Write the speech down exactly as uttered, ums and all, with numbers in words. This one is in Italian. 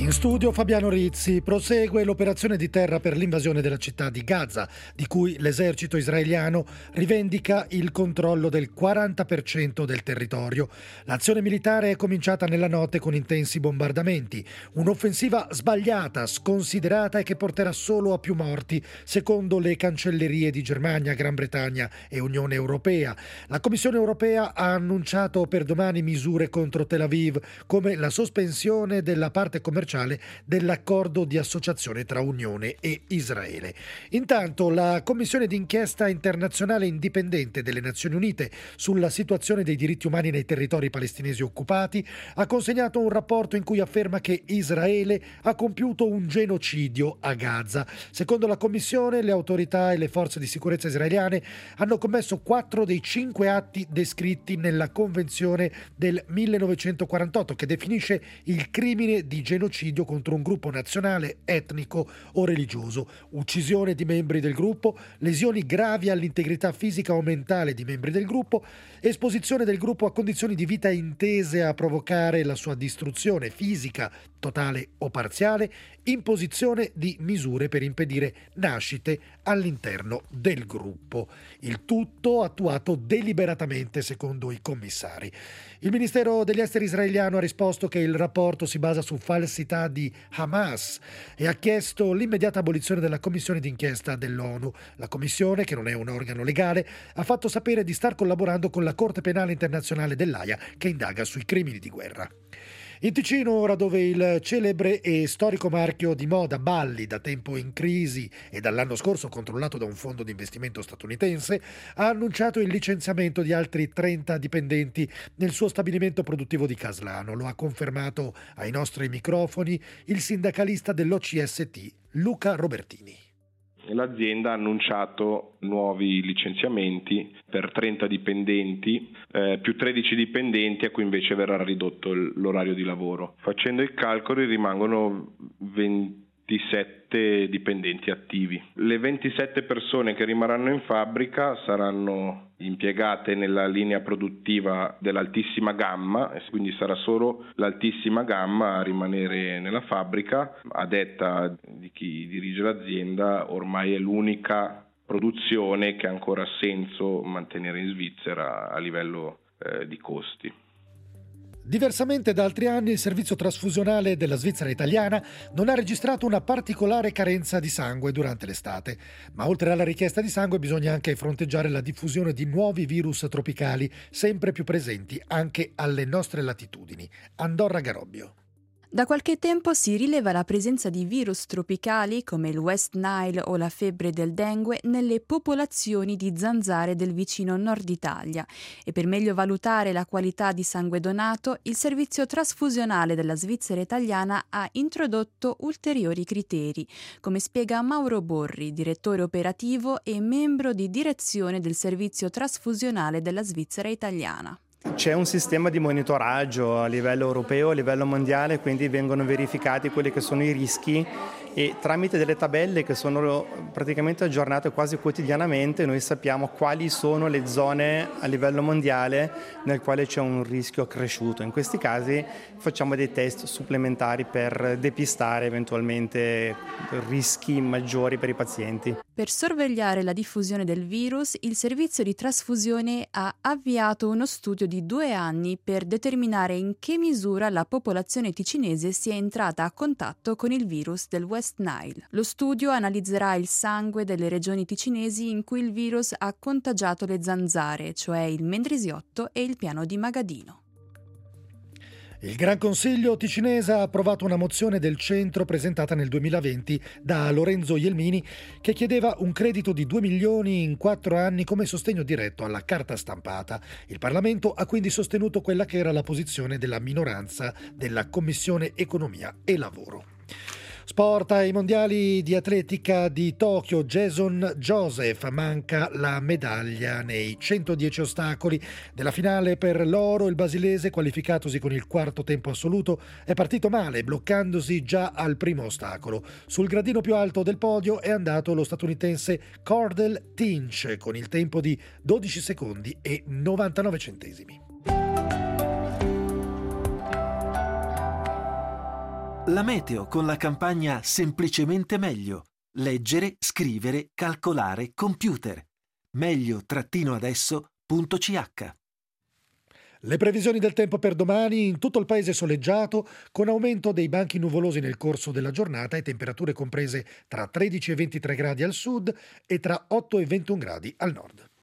In studio Fabiano Rizzi. Prosegue l'operazione di terra per l'invasione della città di Gaza, di cui l'esercito israeliano rivendica il controllo del quaranta per cento del territorio. L'azione militare è cominciata nella notte con intensi bombardamenti. Un'offensiva sbagliata, sconsiderata e che porterà solo a più morti, secondo le cancellerie di Germania, Gran Bretagna e Unione Europea. La Commissione Europea ha annunciato per domani misure contro Tel Aviv, come la sospensione della parte commerciale dell'accordo di associazione tra Unione e Israele. Intanto la Commissione d'inchiesta internazionale indipendente delle Nazioni Unite sulla situazione dei diritti umani nei territori palestinesi occupati ha consegnato un rapporto in cui afferma che Israele ha compiuto un genocidio a Gaza. Secondo la Commissione, le autorità e le forze di sicurezza israeliane hanno commesso quattro dei cinque atti descritti nella Convenzione del millenovecentoquarantotto, che definisce il crimine di genocidio contro un gruppo nazionale, etnico o religioso, uccisione di membri del gruppo, lesioni gravi all'integrità fisica o mentale di membri del gruppo, esposizione del gruppo a condizioni di vita intese a provocare la sua distruzione fisica, totale o parziale, imposizione di misure per impedire nascite all'interno del gruppo. Il tutto attuato deliberatamente, secondo i commissari. Il Ministero degli Esteri israeliano ha risposto che il rapporto si basa su falsità di Hamas e ha chiesto l'immediata abolizione della commissione d'inchiesta dell'ONU. La commissione, che non è un organo legale, ha fatto sapere di star collaborando con la Corte Penale Internazionale dell'Aia, che indaga sui crimini di guerra. In Ticino, ora, dove il celebre e storico marchio di moda Balli, da tempo in crisi e dall'anno scorso controllato da un fondo di investimento statunitense, ha annunciato il licenziamento di altri trenta dipendenti nel suo stabilimento produttivo di Caslano. Lo ha confermato ai nostri microfoni il sindacalista dell'O C S T, Luca Robertini. L'azienda ha annunciato nuovi licenziamenti per trenta dipendenti, eh, più tredici dipendenti a cui invece verrà ridotto l'orario di lavoro. Facendo i calcoli rimangono ventisette dipendenti attivi. Le ventisette persone che rimarranno in fabbrica saranno impiegate nella linea produttiva dell'altissima gamma, quindi sarà solo l'altissima gamma a rimanere nella fabbrica. A detta di chi dirige l'azienda, ormai è l'unica produzione che ha ancora senso mantenere in Svizzera a livello eh, di costi. Diversamente da altri anni, il servizio trasfusionale della Svizzera italiana non ha registrato una particolare carenza di sangue durante l'estate, ma oltre alla richiesta di sangue bisogna anche fronteggiare la diffusione di nuovi virus tropicali sempre più presenti anche alle nostre latitudini. Andorra Garobbio. Da qualche tempo si rileva la presenza di virus tropicali come il West Nile o la febbre del dengue nelle popolazioni di zanzare del vicino Nord Italia e per meglio valutare la qualità di sangue donato, il servizio trasfusionale della Svizzera italiana ha introdotto ulteriori criteri, come spiega Mauro Borri, direttore operativo e membro di direzione del servizio trasfusionale della Svizzera italiana. C'è un sistema di monitoraggio a livello europeo, a livello mondiale, quindi vengono verificati quelli che sono i rischi e tramite delle tabelle che sono praticamente aggiornate quasi quotidianamente noi sappiamo quali sono le zone a livello mondiale nel quale c'è un rischio accresciuto. In questi casi facciamo dei test supplementari per depistare eventualmente rischi maggiori per i pazienti. Per sorvegliare la diffusione del virus, il servizio di trasfusione ha avviato uno studio di due anni per determinare in che misura la popolazione ticinese sia entrata a contatto con il virus del West Nile. Lo studio analizzerà il sangue delle regioni ticinesi in cui il virus ha contagiato le zanzare, cioè il Mendrisiotto e il Piano di Magadino. Il Gran Consiglio ticinese ha approvato una mozione del centro presentata nel duemilaventi da Lorenzo Jelmini che chiedeva un credito di due milioni in quattro anni come sostegno diretto alla carta stampata. Il Parlamento ha quindi sostenuto quella che era la posizione della minoranza della Commissione Economia e Lavoro. Sport, ai mondiali di atletica di Tokyo, Jason Joseph manca la medaglia nei centodieci ostacoli della finale per l'oro. Il basilese, qualificatosi con il quarto tempo assoluto, è partito male, bloccandosi già al primo ostacolo. Sul gradino più alto del podio è andato lo statunitense Cordell Tinch con il tempo di dodici secondi e novantanove centesimi. La meteo con la campagna Semplicemente Meglio. Leggere, scrivere, calcolare, computer. meglio-adesso punto c h. Le previsioni del tempo per domani: in tutto il paese soleggiato, con aumento dei banchi nuvolosi nel corso della giornata e temperature comprese tra tredici e ventitré gradi al sud e tra otto e ventuno gradi al nord.